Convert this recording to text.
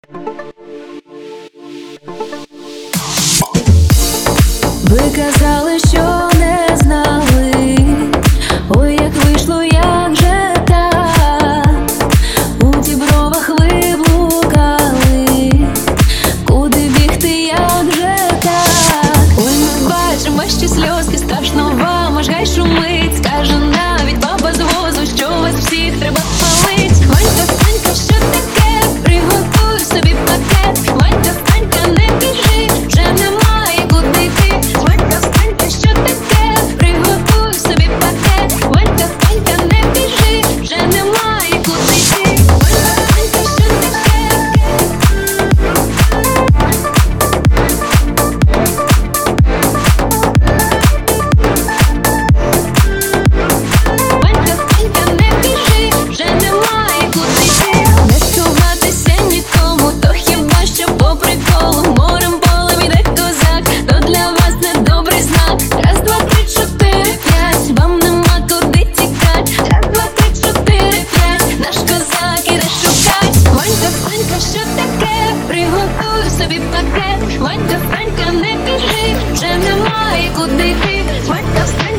Ви казали, що не знали, ой, як вийшло, як же так. У дібровах ви блукали, куди бігти, як же так. Ой, ми бачимо, що сльозки, страшно вам, аж гай шумить. Скаже навіть баба з возу, що вас всіх треба палить. Ванька, Фанька, що таке? Приготуй собі пакет. Ванька, Фанька, не біжи, вже немає куди йти. Ванька, Фанька, що таке? Приготуй собі пакет. Ванька, Фанька, не біжи, вже немає куди йти. Ванька, Фанька, що таке? Ванька, Фанька, не біжи, вже немає куди йти. Не сховатися нікому, то хіба що по приколу. Морем полем іде козак, то для вас недобрий знак. Раз, два, три, чотири, п'ять, вам нема куди тікать. Раз, два, три, чотири, п'ять, наш козак іде шукать. Ванька, Фанька, що таке? Приготуй собі пакет. Ванька, Фанька, не біжи, вже немає куди йти. Ванька,